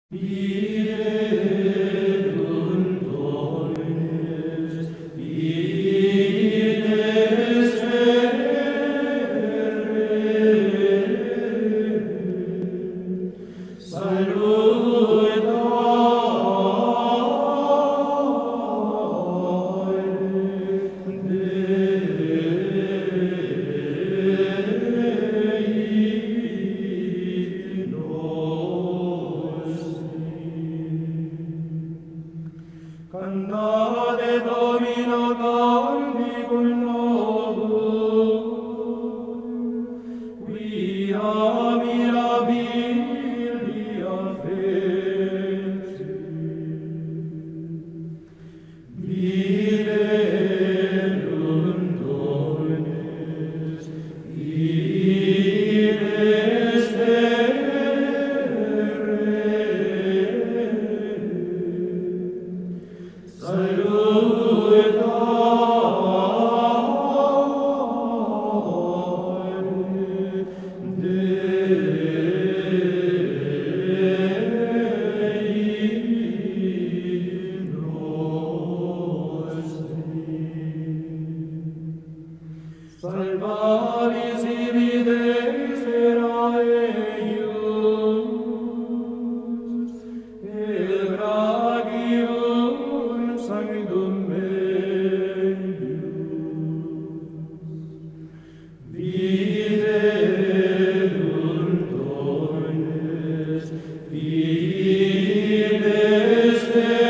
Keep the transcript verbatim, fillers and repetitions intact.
Fidelum Dominus, fides serere, salutare Cantare Domino canticum novum, quia mirabilia feci. Fidelum Dominus, fides Salvaris ibi deserae eius, et bragium sanctum meius. Fidelum Dominus, fides